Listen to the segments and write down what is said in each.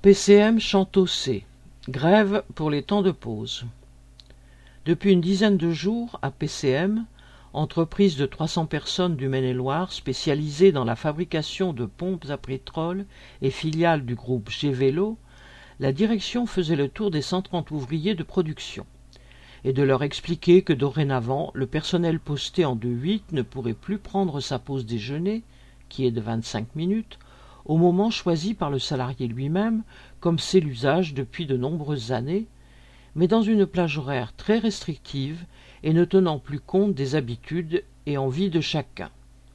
PCM Chantossé. Grève pour les temps de pause. Depuis une dizaine de jours, à PCM, entreprise de 300 personnes du Maine-et-Loire spécialisée dans la fabrication de pompes à pétrole et filiale du groupe G-Vélo, la direction faisait le tour des 130 ouvriers de production et de leur expliquer que dorénavant, le personnel posté en 2-8 ne pourrait plus prendre sa pause déjeuner, qui est de 25 minutes, au moment choisi par le salarié lui-même, comme c'est l'usage depuis de nombreuses années, mais dans une plage horaire très restrictive et ne tenant plus compte des habitudes et envies de chacun.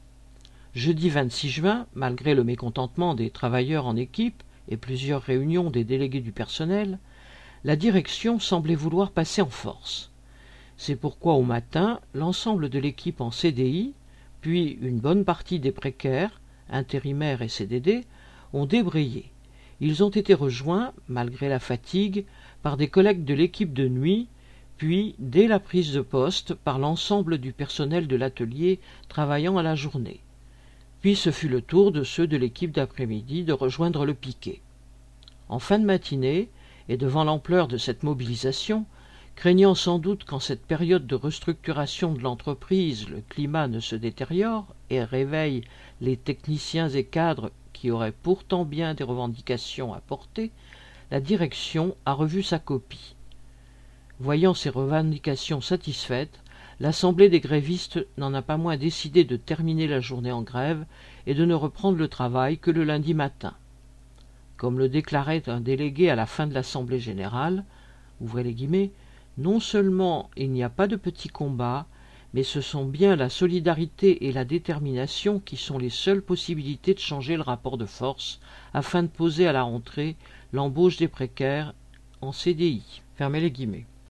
Jeudi 26 juin, malgré le mécontentement des travailleurs en équipe et plusieurs réunions des délégués du personnel, la direction semblait vouloir passer en force. C'est pourquoi au matin, l'ensemble de l'équipe en CDI, puis une bonne partie des précaires, intérimaires et CDD, ont débrayé. Ils ont été rejoints, malgré la fatigue, par des collègues de l'équipe de nuit, puis, dès la prise de poste, par l'ensemble du personnel de l'atelier travaillant à la journée. Puis ce fut le tour de ceux de l'équipe d'après-midi de rejoindre le piquet. En fin de matinée, et devant l'ampleur de cette mobilisation, craignant sans doute qu'en cette période de restructuration de l'entreprise le climat ne se détériore et réveille les techniciens et cadres qui auraient pourtant bien des revendications à porter, la direction a revu sa copie. Voyant ces revendications satisfaites, l'Assemblée des grévistes n'en a pas moins décidé de terminer la journée en grève et de ne reprendre le travail que le lundi matin. Comme le déclarait un délégué à la fin de l'Assemblée générale, ouvrez les guillemets, non seulement il n'y a pas de petits combats, mais ce sont bien la solidarité et la détermination qui sont les seules possibilités de changer le rapport de force afin de poser à la rentrée l'embauche des précaires en CDI. Fermez les guillemets.